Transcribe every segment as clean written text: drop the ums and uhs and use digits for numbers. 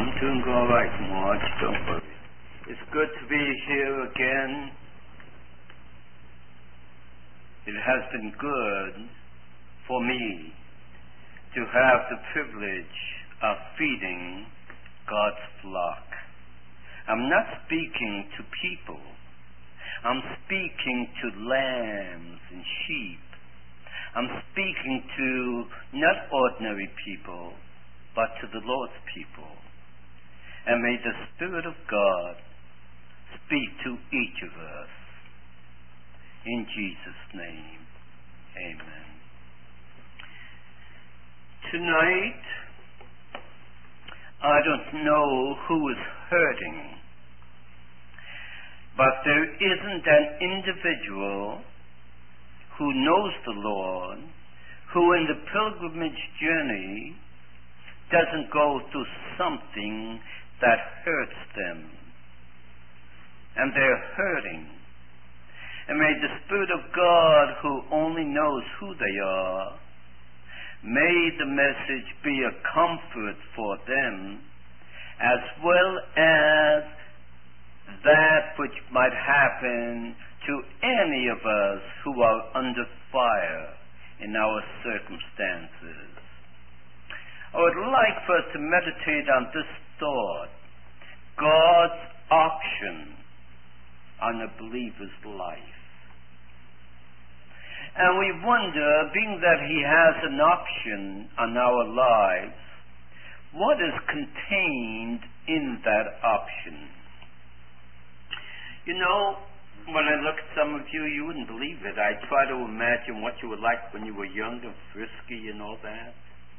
I'm doing all right, Marge. Don't worry. It's good to be here again. It has been good for me to have the privilege of feeding God's flock. I'm not speaking to people. I'm speaking to lambs and sheep. I'm speaking to not ordinary people, but to the Lord's people. And may the Spirit of God speak to each of us. In Jesus' name, amen. Tonight, I don't know who is hurting, but there isn't an individual who knows the Lord, who in the pilgrimage journey doesn't go through something that hurts them. And they're hurting. And may the Spirit of God, who only knows who they are, may the message be a comfort for them, as well as that which might happen to any of us who are under fire in our circumstances. I would like for us to meditate on this thought: God's auction on a believer's life. And we wonder, being that He has an auction on our lives, what is contained in that option? You know, when I look at some of you, you wouldn't believe it. I try to imagine what you were like when you were young and frisky and all that.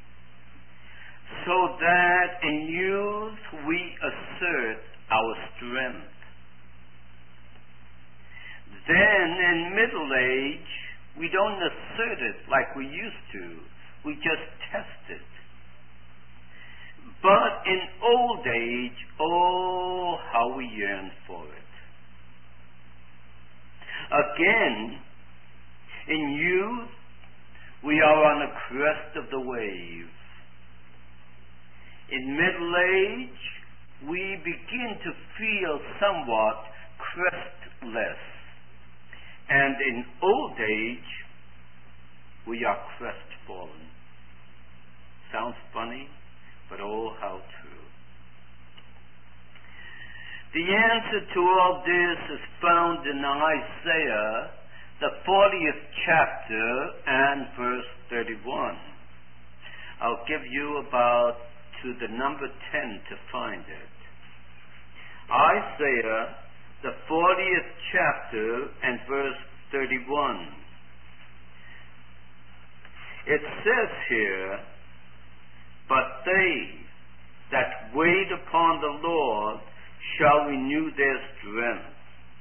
So that in youth we assert our strength. Then in middle age, we don't assert it like we used to. We just test it. But in old age, oh, how we yearn for it. Again, in youth, we are on the crest of the wave. In middle age, we begin to feel somewhat crestless. And in old age, we are crestfallen. Sounds funny, but oh, how true. The answer to all this is found in Isaiah, the 40th chapter and verse 31. I'll give you about to the number 10 to find it. Isaiah, the 40th chapter and verse 31. It says here, "But they that wait upon the Lord shall renew their strength.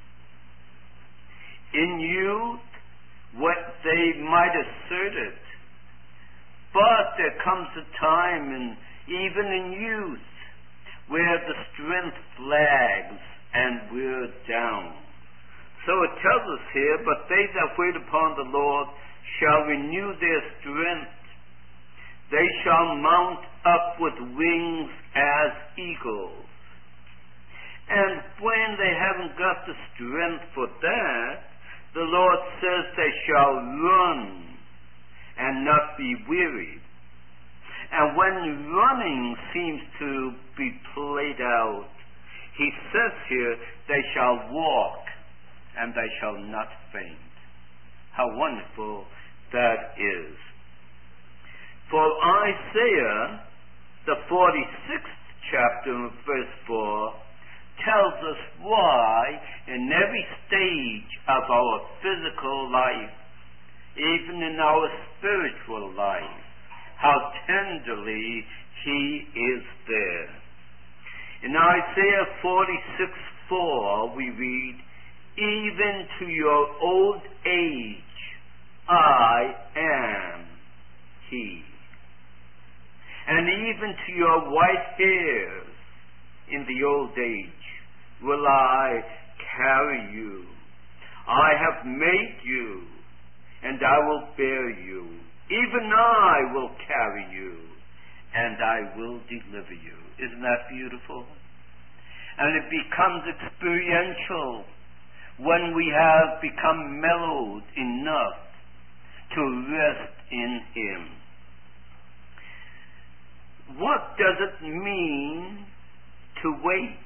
In youth, what they might assert it, but there comes a time, and even in youth, where the strength flags and we're down." So it tells us here, "But they that wait upon the Lord shall renew their strength. They shall mount up with wings as eagles." And when they haven't got the strength for that, the Lord says they shall run and not be weary. And when running seems to be played out, He says here, they shall walk and they shall not faint. How wonderful that is. For Isaiah, the 46th chapter, verse 4, tells us why in every stage of our physical life, even in our spiritual life, how tenderly He is there. In Isaiah 46:4 we read, "Even to your old age I am He, and even to your white hairs in the old age will I carry you. I have made you, and I will bear you. Even I will carry you, and I will deliver you. Isn't that beautiful? And it becomes experiential when we have become mellowed enough to rest in Him. What does it mean to wait?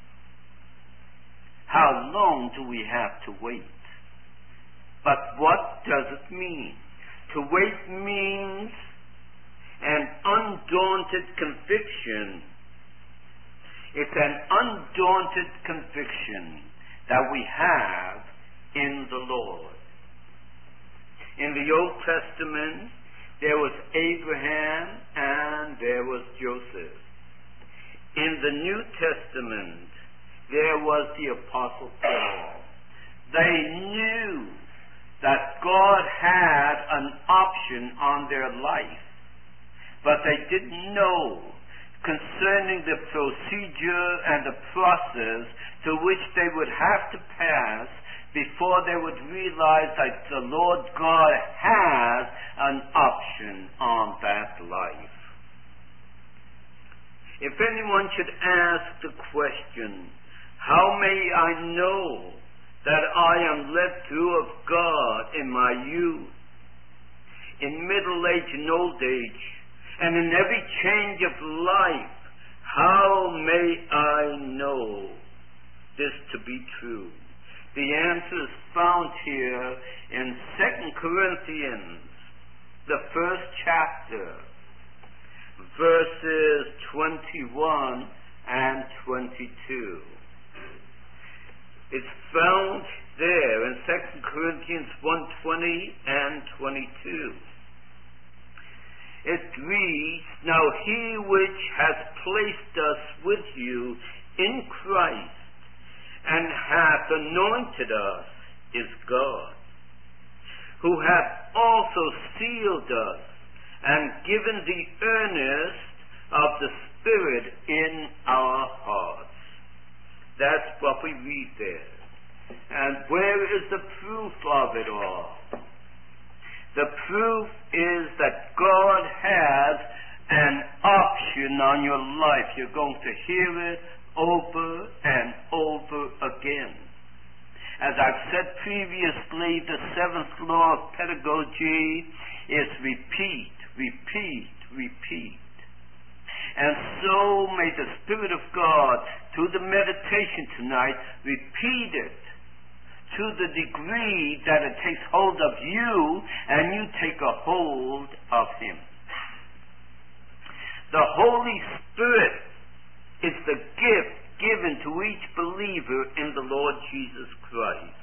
How long do we have to wait? But what does it mean? To wait means an undaunted conviction. It's an undaunted conviction that we have in the Lord. In the Old Testament, there was Abraham and there was Joseph. In the New Testament, there was the Apostle Paul. They knew that God had an option on their life, but they didn't know concerning the procedure and the process to which they would have to pass before they would realize that the Lord God has an option on that life. If anyone should ask the question, how may I know that I am led through of God in my youth, in middle age and old age, and in every change of life, how may I know this to be true? The answer is found here in 2 Corinthians, the first chapter, verses 21 and 22. It's found there in 2 Corinthians 1:20 and 22. It reads, Now he which has placed us with you in Christ and hath anointed us is God, who hath also sealed us and given the earnest of the Spirit in our hearts. That's what we read there. And where is the proof of it all? The proof is that God has an option on your life. You're going to hear it over and over again. As I've said previously, the seventh law of pedagogy is repeat, repeat, repeat. And so may the Spirit of God, through the meditation tonight, repeat it to the degree that it takes hold of you and you take a hold of Him. The Holy Spirit is the gift given to each believer in the Lord Jesus Christ.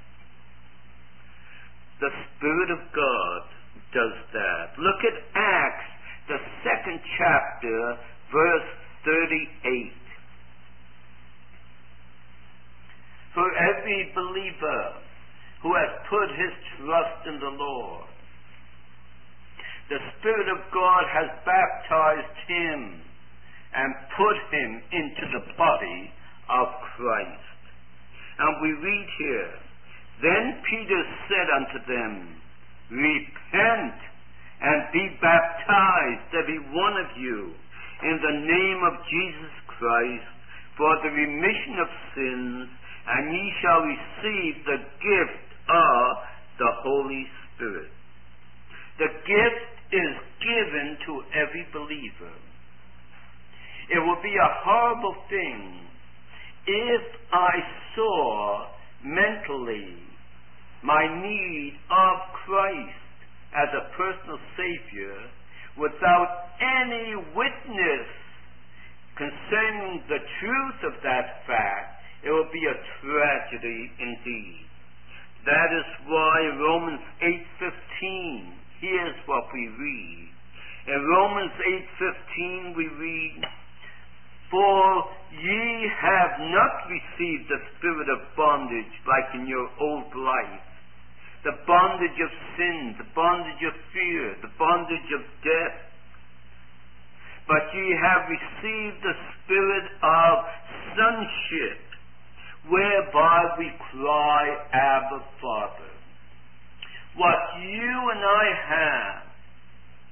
The Spirit of God does that. Look at Acts, the 2nd chapter, verse 38. For every believer who has put his trust in the Lord, the Spirit of God has baptized him and put him into the body of Christ. And we read here, Then Peter said unto them, Repent and be baptized, every one of you, in the name of Jesus Christ, for the remission of sins, and ye shall receive the gift of the Holy Spirit. The gift is given to every believer. It would be a horrible thing if I saw mentally my need of Christ as a personal Savior without any witness concerning the truth of that fact. It will be a tragedy indeed. That is why Romans 8:15, here's what we read. In Romans 8:15 we read, For ye have not received the spirit of bondage like in your old life, the bondage of sin, the bondage of fear, the bondage of death, but ye have received the spirit of sonship, whereby we cry, Abba, Father. What you and I have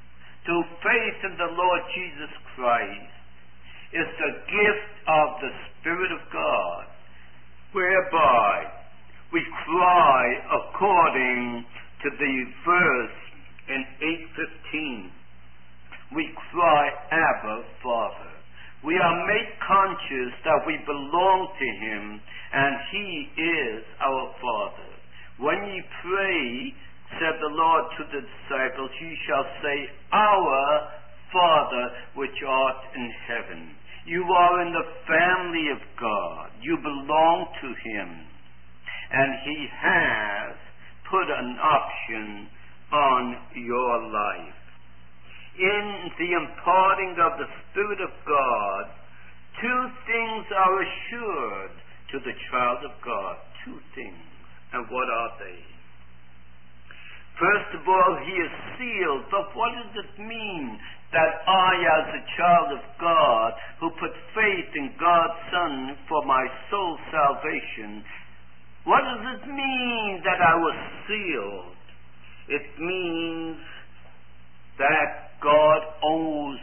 through faith in the Lord Jesus Christ is the gift of the Spirit of God, whereby we cry according to the verse in 8:15. We cry, Abba, Father. We are made conscious that we belong to Him, and He is our Father. When ye pray, said the Lord to the disciples, ye shall say, Our Father, which art in heaven. You are in the family of God. You belong to Him. And He has put an option on your life. In the imparting of the Spirit of God, two things are assured to the child of God. Two things. And what are they? First of all, he is sealed. But what does it mean that I, as a child of God, who put faith in God's Son for my soul's salvation, what does it mean that I was sealed? It means that God owns,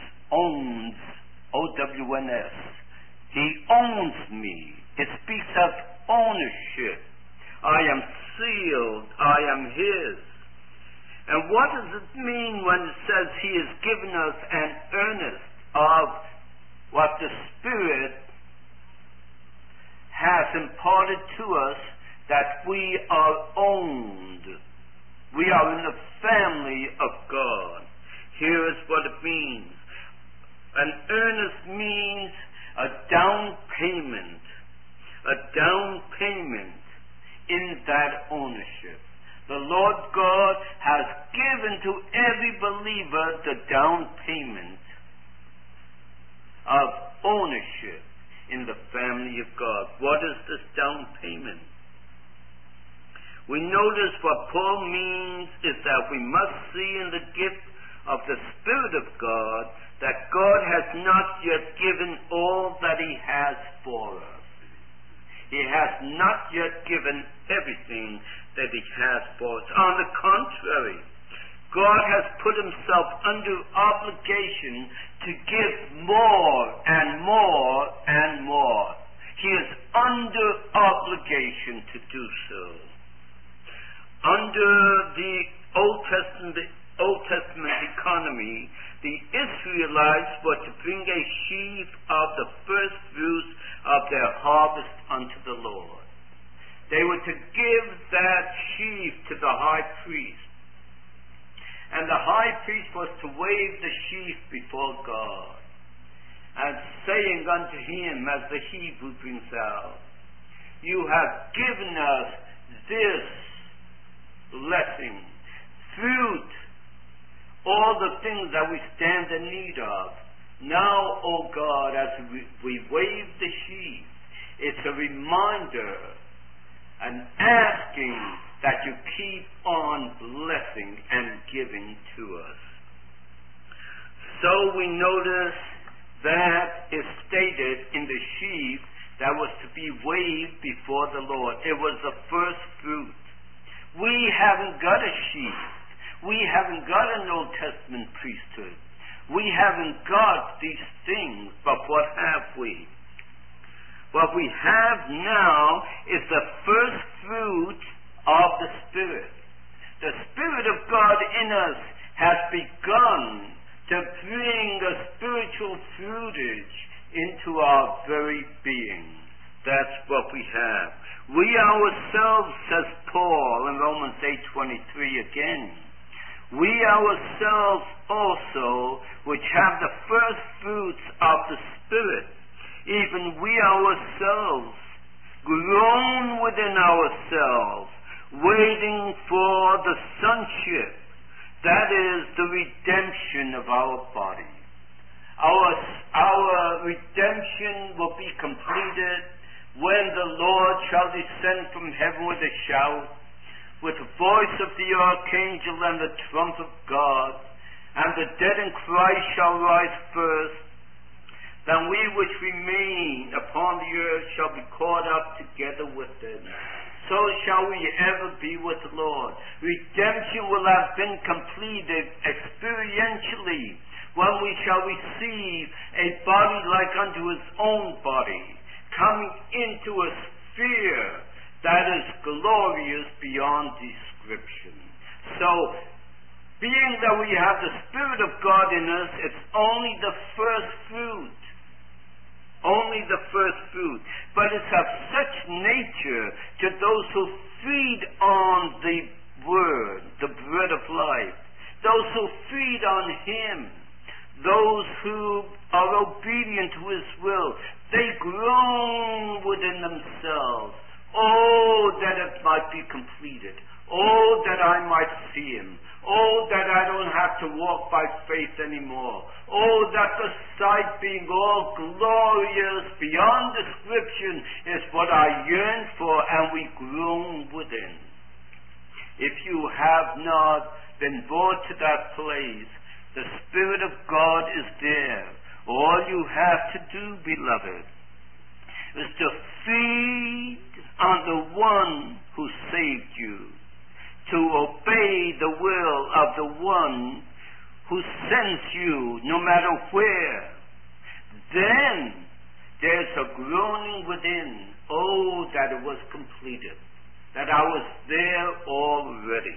O-W-N-S. He owns me. It speaks of ownership. I am sealed. I am His. And what does it mean when it says He has given us an earnest of what the Spirit has imparted to us, that we are owned? We are in the family of God. Here is what it means. An earnest means a down payment. A down payment in that ownership. The Lord God has given to every believer the down payment of ownership in the family of God. What is this down payment? We notice what Paul means is that we must see in the gift of the Spirit of God that God has not yet given all that He has for us. He has not yet given everything that He has for us. On the contrary, God has put Himself under obligation to give more and more and more. He is under obligation to do so. Under the Old Testament economy, the Israelites were to bring a sheaf of the first fruits of their harvest unto the Lord. They were to give that sheaf to the high priest. And the high priest was to wave the sheaf before God, and saying unto him, as the Hebrew brings out, You have given us this blessing, fruit, all the things that we stand in need of. Now, O God, as we wave the sheaf, it's a reminder and asking that You keep on blessing and giving to us. So we notice that is stated in the sheaf that was to be waved before the Lord. It was the first fruit. We haven't got a sheaf. We haven't got an Old Testament priesthood. We haven't got these things, but what have we? What we have now is the first fruit of the Spirit. The Spirit of God in us has begun to bring a spiritual fruitage into our very being. That's what we have. We ourselves, says Paul in Romans 8:23 again, we ourselves also, which have the first fruits of the Spirit, even we ourselves, groan within ourselves, waiting for the sonship, that is, the redemption of our body. Our redemption will be completed when the Lord shall descend from heaven with a shout, with the voice of the archangel and the trump of God, and the dead in Christ shall rise first. Then we which remain upon the earth shall be caught up together with them, so shall we ever be with the Lord. Redemption will have been completed experientially when we shall receive a body like unto his own body, coming into a sphere that is glorious beyond description. So, being that we have the Spirit of God in us, it's only the first fruit. Only the first fruit. But it's of such nature to those who feed on the Word, the bread of life. Those who feed on Him. Those who are obedient to His will. They groan within themselves. Oh, that it might be completed. Oh, that I might see Him. Oh, that I don't have to walk by faith anymore. Oh, that the sight being all glorious beyond description is what I yearn for, and we groan within. If you have not been brought to that place, the Spirit of God is there. All you have to do, beloved, is to feed on the one who saved you, to obey the will of the one who sends you no matter where. Then there's a groaning within. Oh, that it was completed, that I was there already.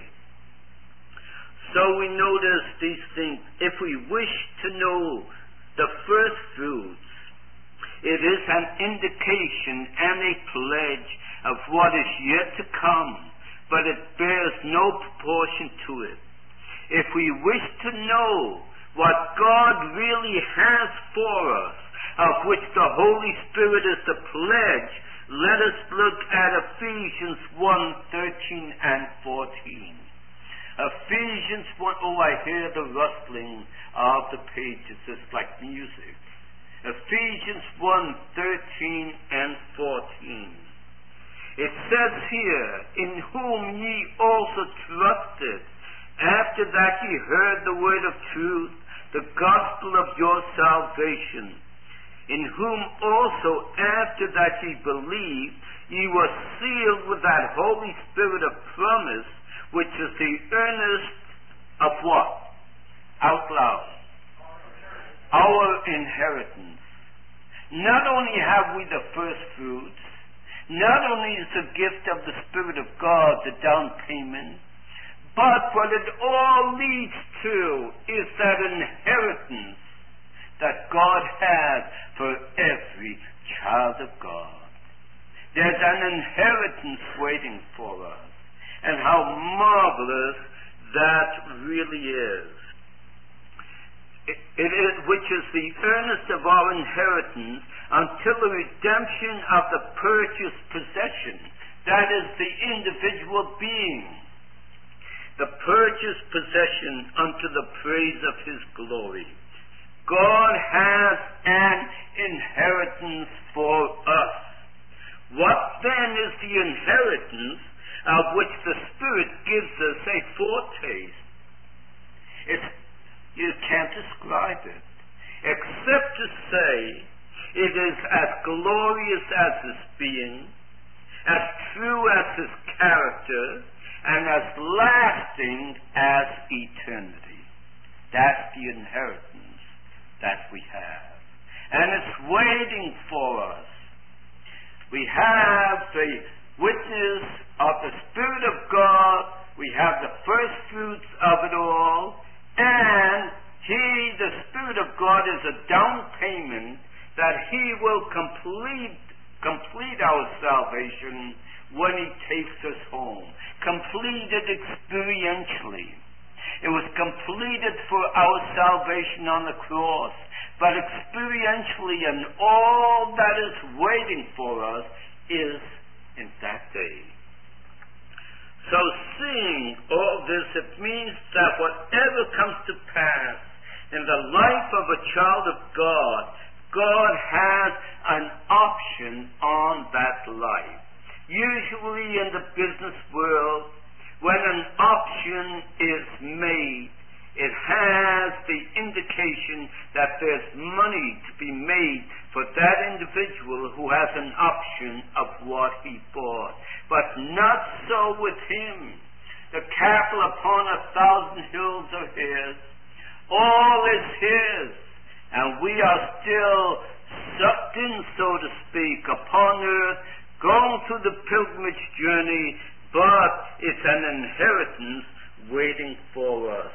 So we notice these things. If we wish to know the first fruits, it is an indication and a pledge of what is yet to come, but it bears no proportion to it. If we wish to know what God really has for us, of which the Holy Spirit is the pledge, let us look at Ephesians 1:13 and 14. Ephesians 1, oh, I hear the rustling of the pages. It's like music. Ephesians 1:13 and 14. It says here, in whom ye also trusted, after that ye heard the word of truth, the gospel of your salvation, in whom also after that ye believed, ye were sealed with that Holy Spirit of promise, which is the earnest of what? Out loud. Our inheritance. Not only have we the first fruits, not only is the gift of the Spirit of God the down payment, but what it all leads to is that inheritance that God has for every child of God. There's an inheritance waiting for us. And how marvelous that really is. It is, which is the earnest of our inheritance until the redemption of the purchased possession. That is the individual being. The purchased possession unto the praise of His glory. God has an inheritance for us. What then is the inheritance of which the Spirit gives us a foretaste? You can't describe it, except to say it is as glorious as His being, as true as His character, and as lasting as eternity. That's the inheritance that we have. And it's waiting for us. We have the witness of the Spirit of God. We have the first fruits of it all. And the Spirit of God, is a down payment that He will complete our salvation when He takes us home. Completed experientially. It was completed for our salvation on the cross, but experientially, and all that is waiting for us is in that day. So seeing all this, it means that whatever comes to pass in the life of a child of God, God has an option on that life. Usually in the business world, when an option is made, it has the indication that there's money to be made for that individual who has an option of what he bought. But but not so with him. The cattle upon 1,000 hills are his. All is his. And we are still sucked in, so to speak, upon earth, going through the pilgrimage journey, but it's an inheritance waiting for us.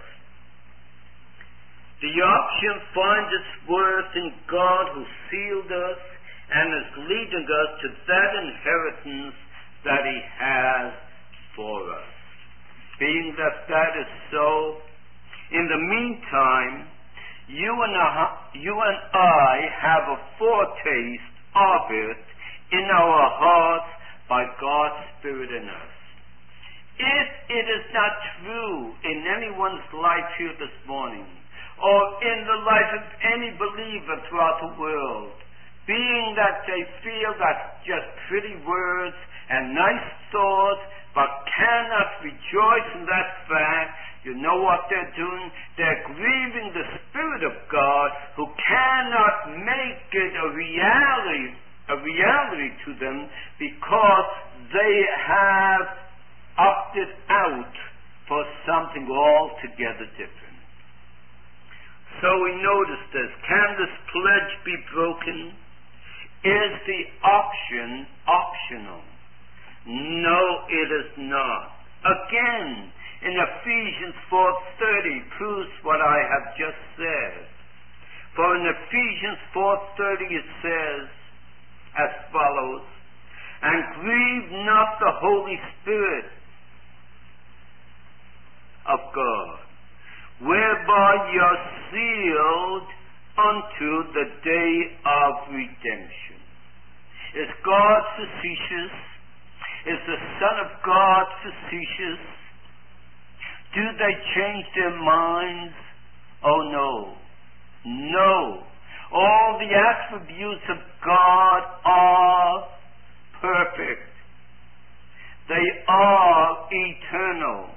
The option finds its worth in God who sealed us and is leading us to that inheritance that he has for us. Being that that is so, in the meantime, you and I have a foretaste of it in our hearts by God's Spirit in us. If it is not true in anyone's life here this morning, or in the life of any believer throughout the world, being that they feel that's just pretty words and nice thoughts, but cannot rejoice in that fact, you know what they're doing? They're grieving the Spirit of God, who cannot make it a reality to them, because they have opted out for something altogether different. So we notice this. Can this pledge be broken? Is the option optional? No, it is not. Again, in Ephesians 4:30 proves what I have just said. For in Ephesians 4:30 it says as follows, "And grieve not the Holy Spirit of God, whereby you are sealed unto the day of redemption." Is God facetious? Is the Son of God facetious? Do they change their minds? Oh no. No. All the attributes of God are perfect. They are eternal.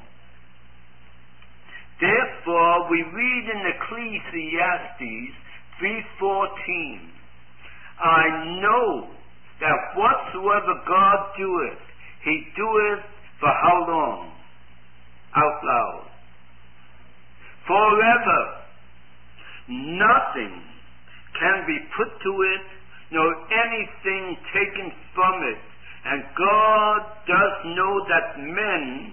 Therefore, we read in Ecclesiastes 3:14, "I know that whatsoever God doeth, he doeth for how long?" Out loud. "Forever. Nothing can be put to it, nor anything taken from it. And God does know that men,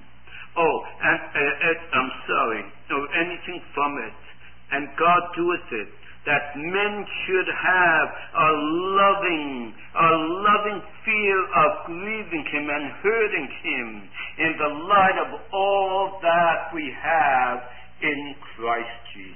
anything from it. And God doeth it, that men should have a loving fear of grieving him and hurting him in the light of all that we have in Christ Jesus."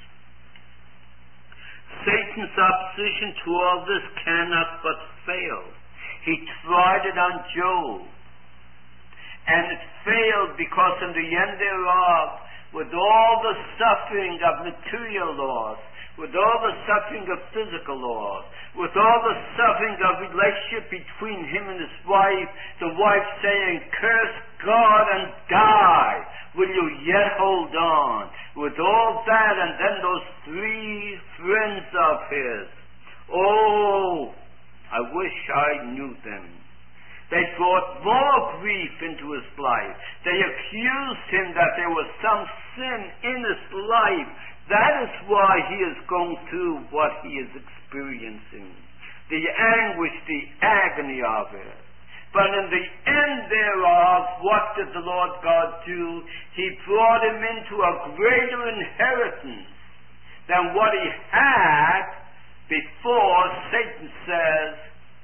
Satan's opposition to all this cannot but fail. He tried it on Job, and it failed, because in the end thereof, with all the suffering of material loss, with all the suffering of physical loss, with all the suffering of relationship between him and his wife, the wife saying, "Curse God and die. Will you yet hold on?" With all that, and then those 3 friends of his. Oh, I wish I knew them. They brought more grief into his life. They accused him that there was some sin in his life. That is why he is going through what he is experiencing. The anguish, the agony of it. But in the end thereof, what did the Lord God do? He brought him into a greater inheritance than what he had before. Satan says,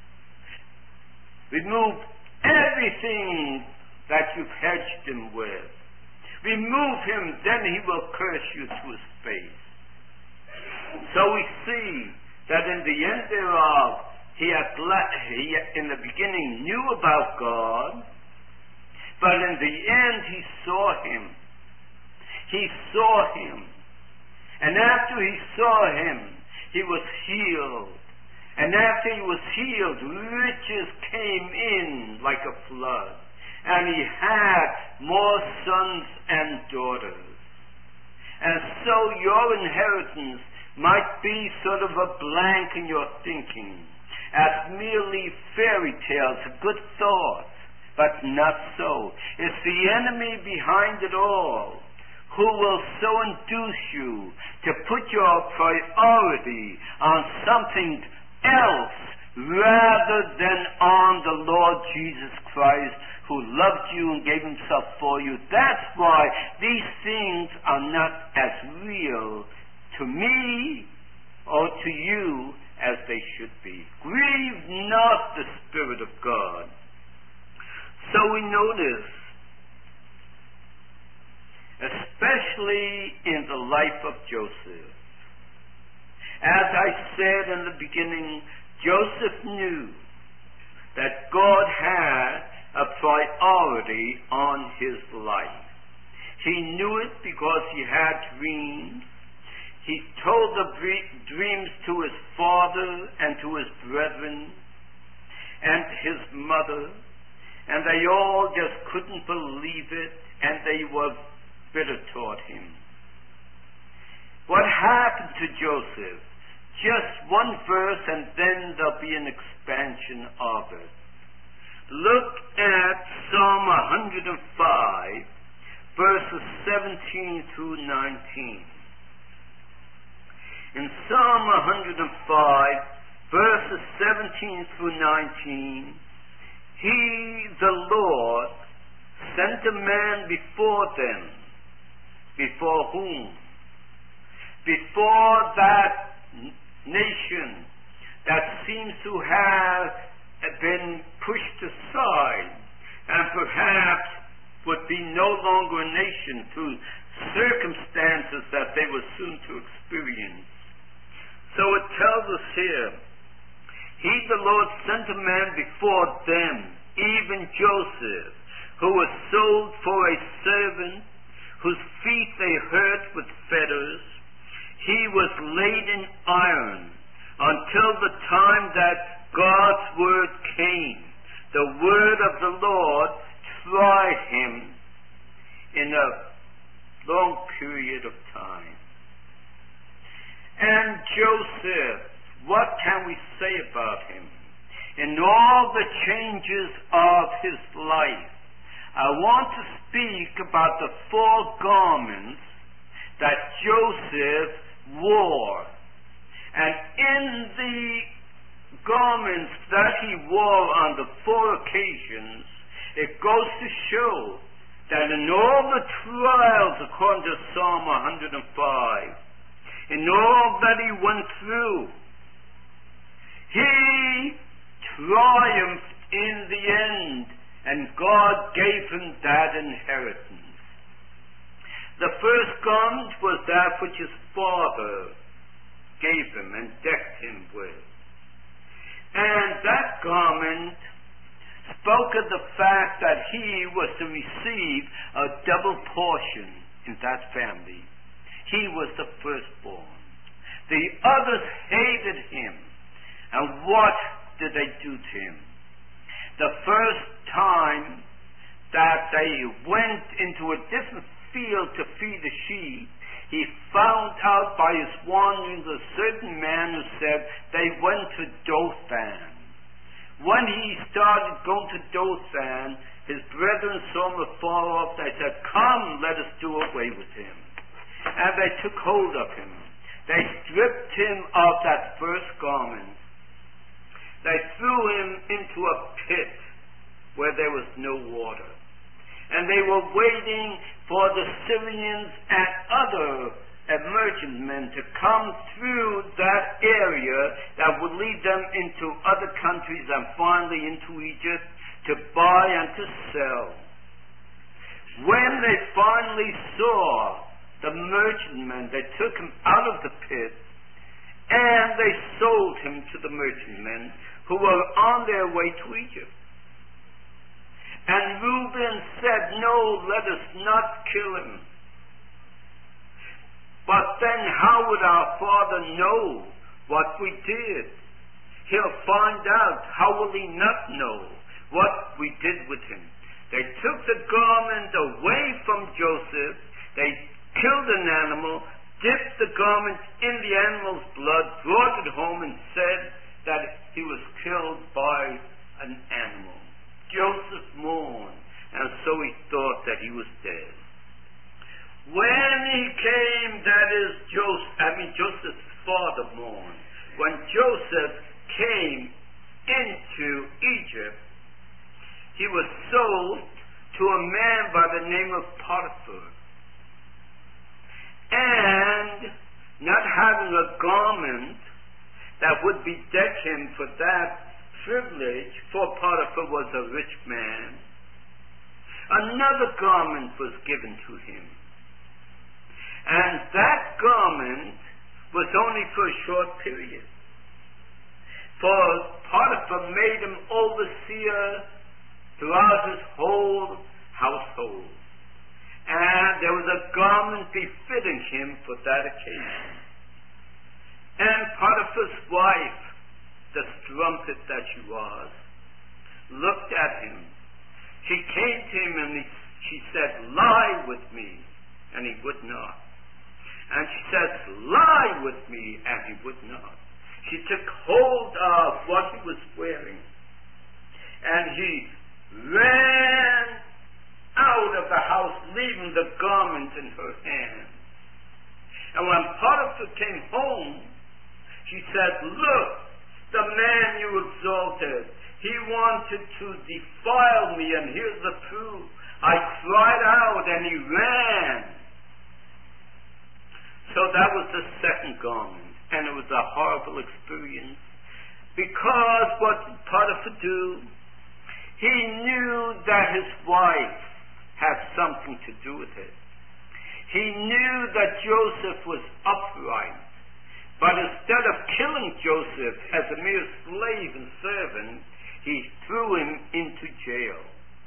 "Remove everything that you've hedged him with. Remove him, then he will curse you to his face." So we see that in the end thereof, he in the beginning knew about God, but in the end he saw him. He saw him. And after he saw him, he was healed. And after he was healed, riches came in like a flood. And he had more sons and daughters. And so your inheritance might be sort of a blank in your thinking, as merely fairy tales, good thoughts. But not so. It's the enemy behind it all who will so induce you to put your priority on something else rather than on the Lord Jesus Christ, who loved you and gave himself for you. That's why these things are not as real to me or to you as they should be. Grieve not the Spirit of God. So we notice, especially in the life of Joseph, as I said in the beginning, Joseph knew that God had a priority on his life. He knew it because he had dreams. He told the dreams to his father and to his brethren and his mother, and they all just couldn't believe it, and they were bitter toward him. What happened to Joseph? Just one verse, and then there'll be an expansion of it. Look at Psalm 105, verses 17 through 19. In Psalm 105, verses 17 through 19, He, the Lord, sent a man before them. Before whom? Before that nation that seems to have been pushed aside and perhaps would be no longer a nation through circumstances that they were soon to experience. So it tells us here, He, the Lord, sent a man before them, even Joseph, who was sold for a servant, whose feet they hurt with fetters. He was laid in iron until the time that God's word came. The word of the Lord tried him in a long period of time. And Joseph, what can we say about him? In all the changes of his life, I want to speak about the 4 garments that Joseph wore. And in the garments that he wore on the 4 occasions, it goes to show that in all the trials, according to Psalm 105, in all that he went through, he triumphed in the end, and God gave him that inheritance. The first garment was that which his father gave him and decked him with. And that garment spoke of the fact that he was to receive a double portion in that family. He was the firstborn. The others hated him. And what did they do to him? The first time that they went into a different field to feed the sheep, he found out by his wanderings a certain man who said they went to Dothan. When he started going to Dothan, his brethren saw him afar off. They said, "Come, let us do away with him." And they took hold of him. They stripped him of that first garment. They threw him into a pit where there was no water. And they were waiting for the Syrians and other merchantmen to come through that area that would lead them into other countries and finally into Egypt to buy and to sell. When they finally saw the merchantmen, they took him out of the pit and they sold him to the merchantmen who were on their way to Egypt. And Reuben said, "No, let us not kill him. But then how would our father know what we did? He'll find out. How will he not know what we did with him?" They took the garment away from Joseph. They killed an animal, dipped the garment in the animal's blood, brought it home, and said that he was killed by an animal. Joseph mourned. father mourned. When Joseph came into Egypt, he was sold to a man by the name of Potiphar. And not having a garment that would bedeck him for that privilege, for Potiphar was a rich man, another garment was given to him. And that garment was only for a short period. For Potiphar made him overseer throughout his whole household. And there was a garment befitting him for that occasion. And Potiphar's wife, the strumpet that she was, looked at him. She came to him and she said, "Lie with me," and he would not. And she said, "Lie with me," and he would not. She took hold of what he was wearing, and he ran out of the house, leaving the garment in her hand. And when Potiphar came home, she said, "Look, the man you exalted, he wanted to defile me, and here's the proof. I cried out, and he ran." So that was the second garment, and it was a horrible experience. Because what did Potiphar do? He knew that his wife had something to do with it. He knew that Joseph was upright. But instead of killing Joseph as a mere slave and servant, he threw him into jail.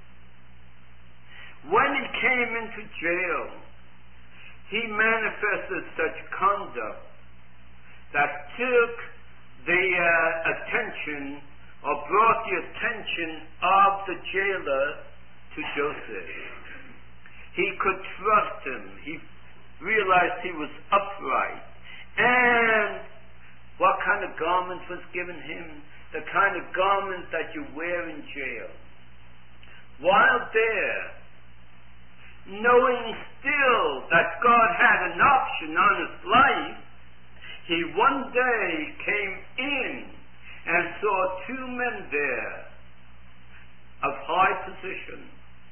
When he came into jail, he manifested such conduct that took the attention or brought the attention of the jailer to Joseph. He could trust him. He realized he was upright. And what kind of garment was given him? The kind of garment that you wear in jail. While there, knowing still that God had an option on his life, he one day came in and saw two men there of high position.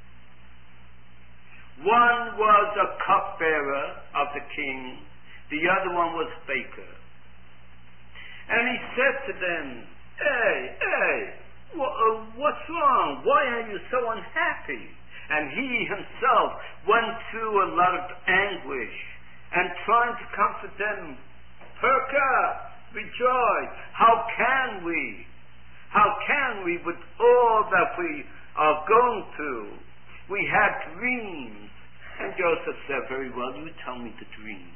One was a cupbearer of the king, the other one was a baker. And he said to them, Hey, what's wrong? Why are you so unhappy? And he himself went through a lot of anguish and trying to comfort them. Perk up, rejoice. How can we? How can we with all that we are going through? We had dreams. And Joseph said, "Very well, you tell me the dreams."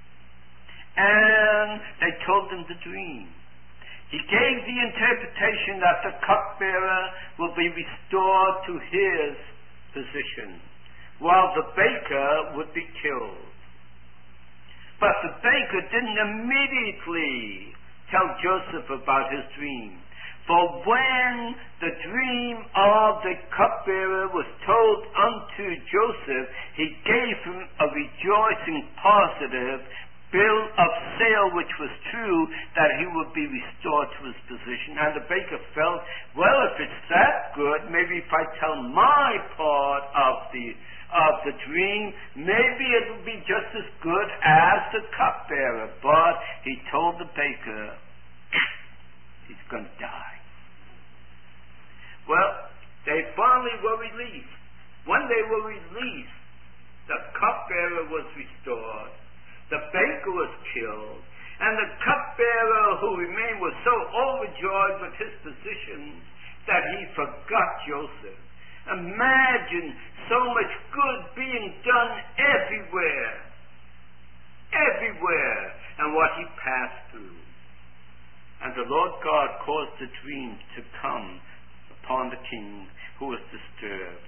And they told him the dream. He gave the interpretation that the cupbearer will be restored to his position, while the baker would be killed. But the baker didn't immediately tell Joseph about his dream. For when the dream of the cupbearer was told unto Joseph, he gave him a rejoicing positive bill of sale, which was true, that he would be restored to his position. And the baker felt, well, if it's that good, maybe if I tell my part of the dream, maybe it will be just as good as the cupbearer. But he told the baker, he's going to die. Well, they finally were released. When they were released, the cupbearer was restored. The baker was killed. And the cupbearer who remained was so overjoyed with his position that he forgot Joseph. Imagine so much good being done everywhere. Everywhere. And what he passed through. And the Lord God caused the dream to come upon the king, who was disturbed.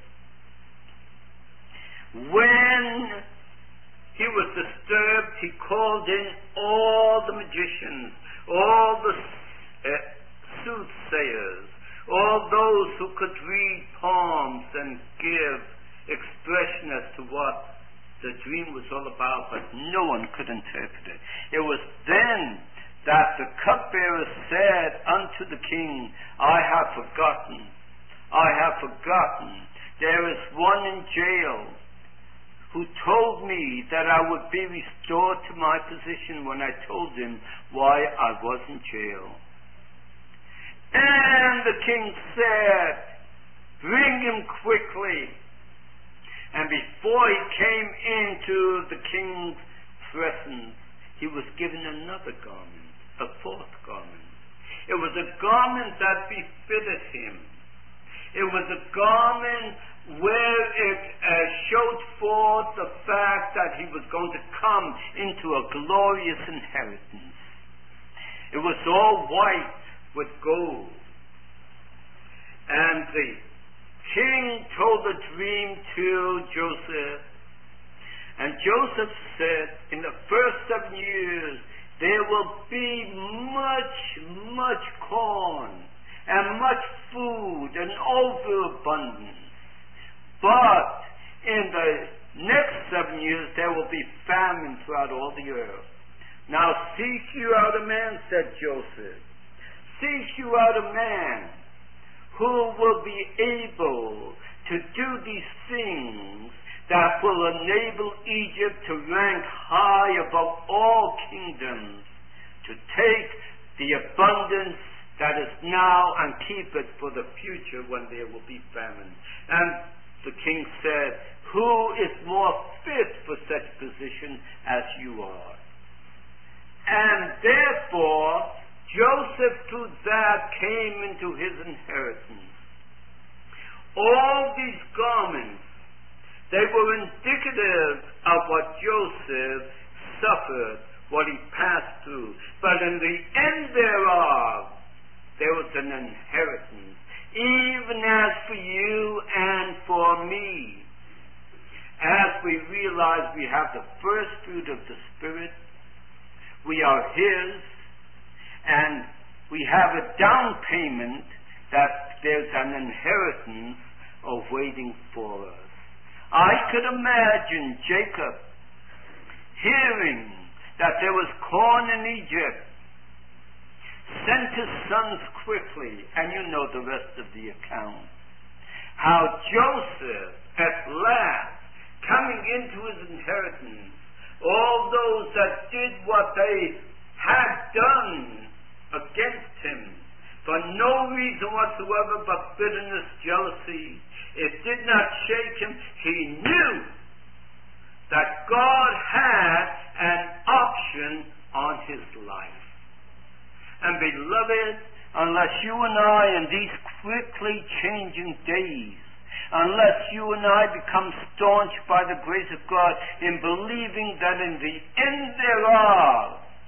When he was disturbed, he called in all the magicians, all the soothsayers, all those who could read palms and give expression as to what the dream was all about, but no one could interpret it. It was then king, I have forgotten. There is one in jail who told me that I would be restored to my position when I told him why I was in jail. And the king said, bring him quickly. And before he came into the king's presence, he was given another garment, a fourth garment. It was a garment that befitted him. It was a garment where it showed forth the fact that he was going to come into a glorious inheritance. It was all white with gold. And the king told the dream to Joseph. And Joseph said, in the first 7 years, there will be much corn and much food and overabundance. But in the next 7 years, there will be famine throughout all the earth. Now seek you out a man, said Joseph. Seek you out a man who will be able to do these things that will enable Egypt to rank high above all kingdoms, to take the abundance that is now and keep it for the future when there will be famine. And the king said, who is more fit for such position as you are? And therefore, Joseph through that came into his inheritance. All these garments, they were indicative of what Joseph suffered, what he passed through. But in the end thereof, there was an inheritance, even as for you and for me. As we realize we have the first fruit of the Spirit, we are His, and we have a down payment that there's an inheritance awaiting for us. I could imagine Jacob hearing that there was corn in Egypt, sent his sons quickly, and you know the rest of the account. How Joseph, at last, coming into his inheritance, all those that did what they had done against him, for no reason whatsoever but bitterness, jealousy, it did not shake him. He knew that God had an option on his life. And beloved, unless you and I in these quickly changing days, unless you and I become staunch by the grace of God in believing that in the end thereof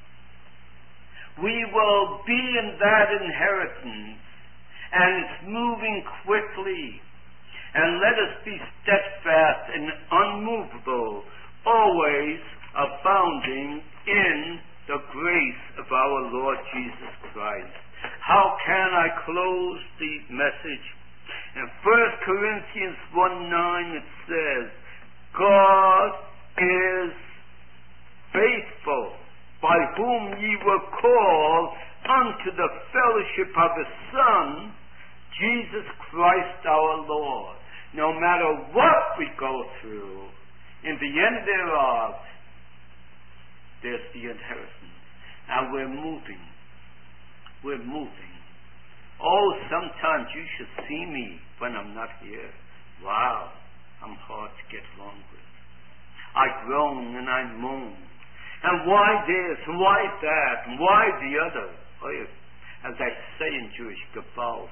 we will be in that inheritance, and it's moving quickly, and let us be steadfast and unmovable, always abounding in the grace of our Lord Jesus Christ. How can I close the message? In 1 Corinthians 1:9 it says, God is faithful, by whom ye were called unto the fellowship of His Son, Jesus Christ our Lord. No matter what we go through, in the end thereof, there's the inheritance. And we're moving. We're moving. Oh, sometimes you should see me when I'm not here. Wow, I'm hard to get along with. I groan and I moan. And why this, and why that, and why the other? As I say in Jewish, Gewalt.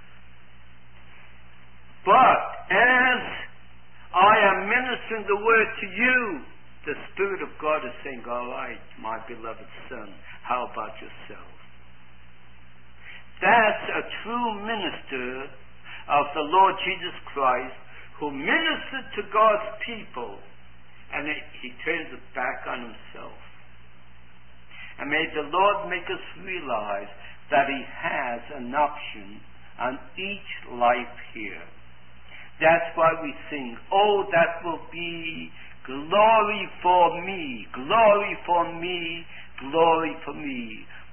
But as I am ministering the word to you, the Spirit of God is saying, all right, my beloved son, how about yourself? That's a true minister of the Lord Jesus Christ who ministered to God's people, and he turns it back on himself. And may the Lord make us realize that He has an option on each life here. That's why we sing, oh, that will be glory for me, glory for me, glory for me.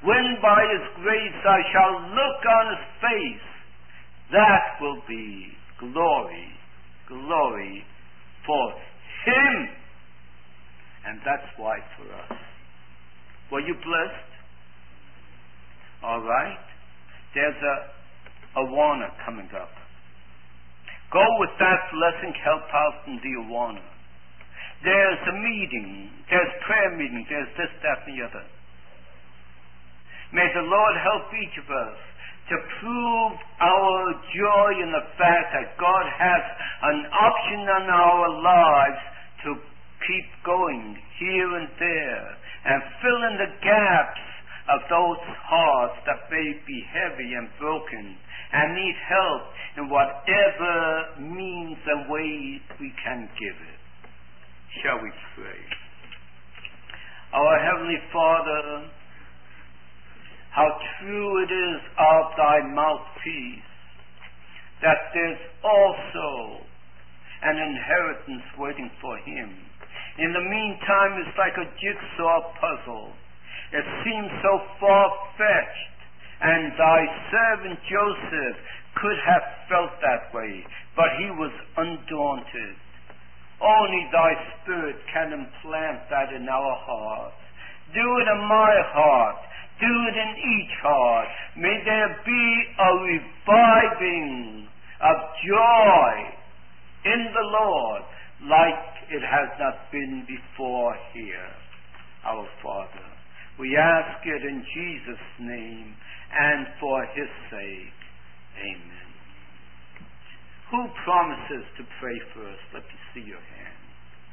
when by His grace I shall look on His face, that will be glory, glory for Him. And that's why for us. Were you blessed? All right. There's a Awana coming up. Go with that blessing, help out in the Awana. There's a meeting, there's prayer meeting, there's this, that, and the other. May the Lord help each of us to prove our joy in the fact that God has an option on our lives to keep going here and there and fill in the gaps of those hearts that may be heavy and broken and need help in whatever means and ways we can give it. Shall we pray? Our Heavenly Father, how true it is of Thy mouthpiece that there's also an inheritance waiting for him. In the meantime, it's like a jigsaw puzzle. It seems so far-fetched, and Thy servant Joseph could have felt that way, but he was undaunted. Only Thy Spirit can implant that in our hearts. Do it in my heart. Do it in each heart. May there be a reviving of joy in the Lord like it has not been before here, our Father. We ask it in Jesus' name and for His sake. Amen. Who promises to pray first? Let me see your hand.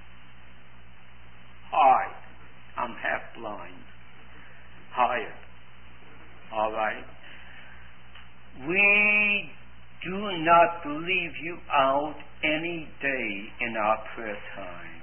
Hi. I'm half blind. Higher. All right. We do not leave you out any day in our prayer time.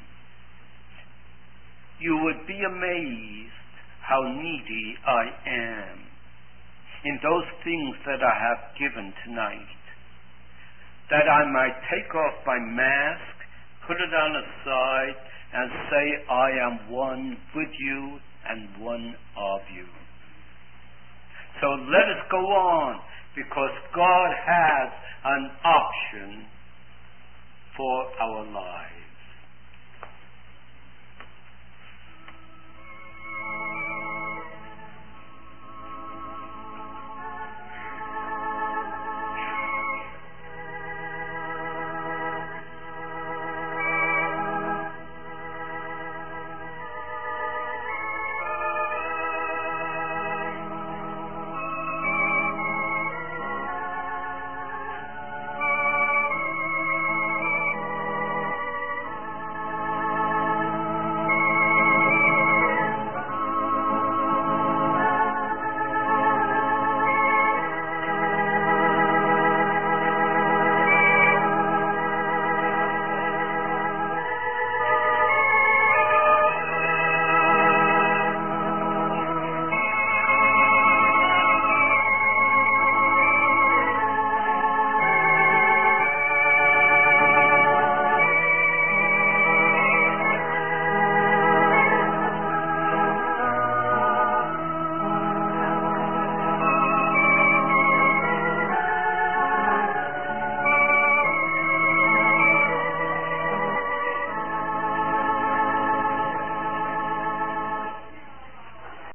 You would be amazed how needy I am in those things that I have given tonight. That I might take off my mask, put it on the side, and say I am one with you and one of you. So let us go on, because God has an option for our lives.